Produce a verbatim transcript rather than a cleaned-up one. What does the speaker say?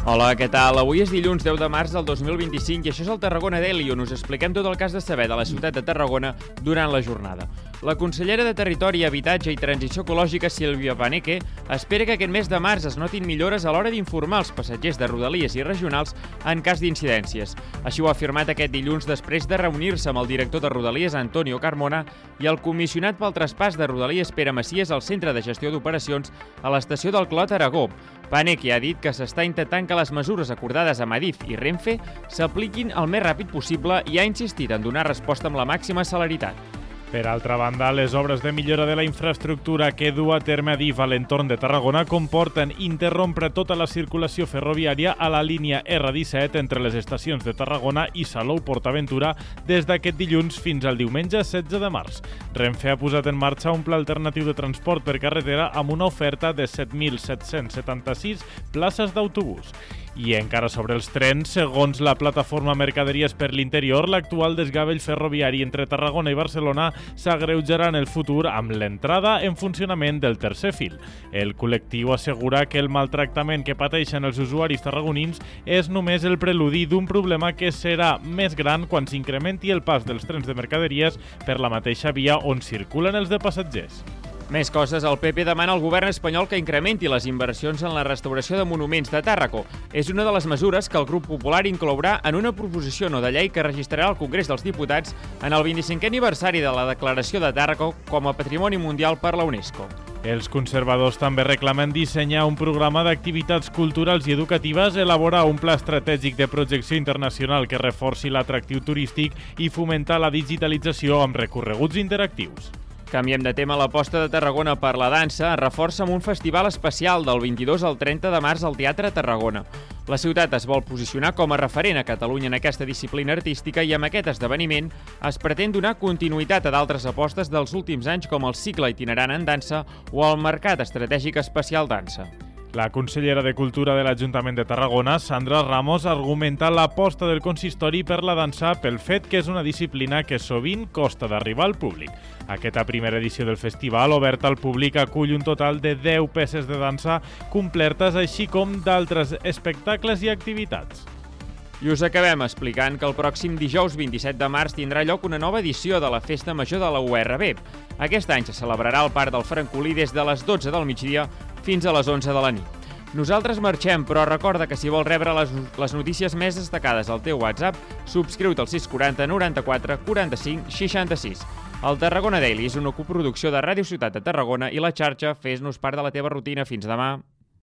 Hola, què tal? Avui és dilluns deu de març del dos mil vint-i-cinc i això és el Tarragona Daily, on us expliquem tot el que has de saber de la ciutat de Tarragona durant la jornada. La consellera de Territori, Habitatge i Transició Ecològica, Sílvia Paneque, espera que aquest mes de març es notin millores a l'hora d'informar els passatgers de Rodalies i regionals en cas d'incidències. Així ho ha afirmat aquest dilluns després de reunir-se amb el director de Rodalies, Antonio Carmona, i el comissionat pel traspàs de Rodalies, Pere Macias, al Centre de Gestió d'Operacions a l'estació del Clot, Aragó. Paneque ha dit que s'està intentant que les mesures acordades amb Adif i Renfe s'apliquin el més ràpid possible i ha insistit en donar resposta amb la màxima celeritat. Per altra banda, les obres de millora de la infraestructura que du a terme Adif a l'entorn de Tarragona comporten interrompre tota la circulació ferroviària a la línia erre disset entre les estacions de Tarragona i Salou-Portaventura des d'aquest dilluns fins al diumenge setze de març. Renfe ha posat en marxa un pla alternatiu de transport per carretera amb una oferta de set mil set-cents setanta-sis places d'autobús. I encara sobre els trens, segons la plataforma Mercaderies per l'Interior, l'actual desgavell ferroviari entre Tarragona i Barcelona s'agreujarà en el futur amb l'entrada en funcionament del tercer fil. El col·lectiu assegura que el maltractament que pateixen els usuaris tarragonins és només el preludi d'un problema que serà més gran quan s'incrementi el pas dels trens de mercaderies per la mateixa via on circulen els de passatgers. Més coses, el Pe Pe demana al govern espanyol que incrementi les inversions en la restauració de monuments de Tàrraco. És una de les mesures que el grup popular inclourà en una proposició no de llei que registrarà al Congrés dels Diputats en el vint-i-cinquè aniversari de la declaració de Tàrraco com a Patrimoni Mundial per la UNESCO. Els conservadors també reclamen dissenyar un programa d'activitats culturals i educatives, elaborar un pla estratègic de projecció internacional que reforci l'atractiu turístic i fomentar la digitalització amb recorreguts interactius. Canviem de tema. L'aposta de Tarragona per la dansa es reforça amb un festival especial del vint-i-dos al trenta de març al Teatre Tarragona. La ciutat es vol posicionar com a referent a Catalunya en aquesta disciplina artística i amb aquest esdeveniment es pretén donar continuïtat a d'altres apostes dels últims anys com el cicle itinerant en dansa o el Mercat Estratègic Especial Dansa. La consellera de Cultura de l'Ajuntament de Tarragona, Sandra Ramos, argumenta l'aposta del consistori per la dansa pel fet que és una disciplina que sovint costa d'arribar al públic. Aquesta primera edició del festival, oberta al públic, acull un total de deu peces de dansa complertes, així com d'altres espectacles i activitats. I us acabem explicant que el pròxim dijous vint-i-set de març tindrà lloc una nova edició de la Festa Major de la U R B. Aquest any se celebrarà al Parc del Francolí des de les dotze del migdia fins a les onze de la nit. Nosaltres marxem, però recorda que si vols rebre les, les notícies més destacades al teu WhatsApp, subscriu-te al sis quaranta noranta-quatre quaranta-cinc seixanta-sis. El Tarragona Daily és una coproducció de Ràdio Ciutat de Tarragona i la xarxa Fes-nos part de la teva rutina. Fins demà.